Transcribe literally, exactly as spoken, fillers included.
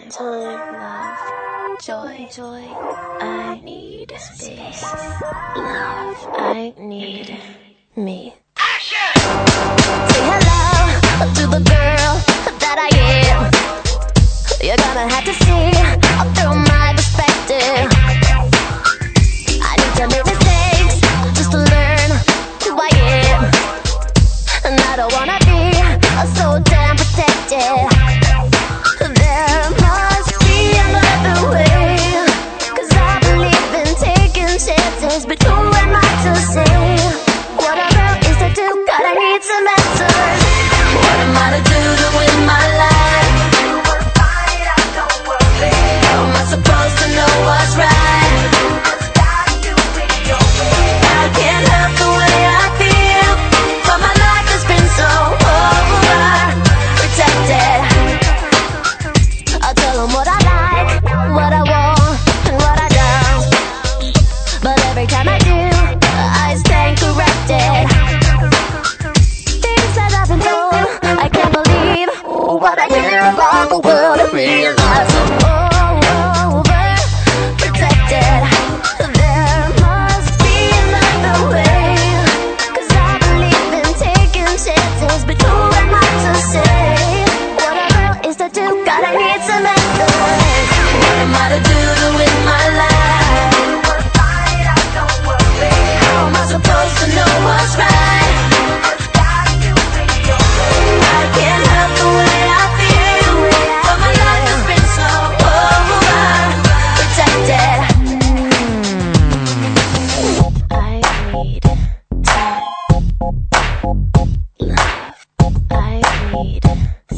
time, love, joy, joy. I need space, love. I need me. Say hello to the girl that I am. You're gonna have to see through my perspective. I need to make mistakes just to learn who I am, and I don't wanna be so damn protected. There must be another way, 'cause I believe in taking chances, but who am I to say what a girl is to do? God, I need some answers. What am I to do to win my life? You will find out, don't worry. How am I supposed to know what's right? You just gotta do it your way. I can't help the way I feel, but my life has been so overprotected. I'll tell them what I like, what I want, and what I don't, but every time I do, I stand corrected. Things that I've been told, I can't believe what I hear about the world and realize I'm overprotected. There must be another way, 'cause I believe in taking chances, but who am I to say what a girl is to do? God, I need some answers. What am I to do to win my life? You will find out, don't worry. How am I supposed to know what's right? You just gotta do it your way. I can't help the way I feel, but my life has been so overprotected. I need time, love. I need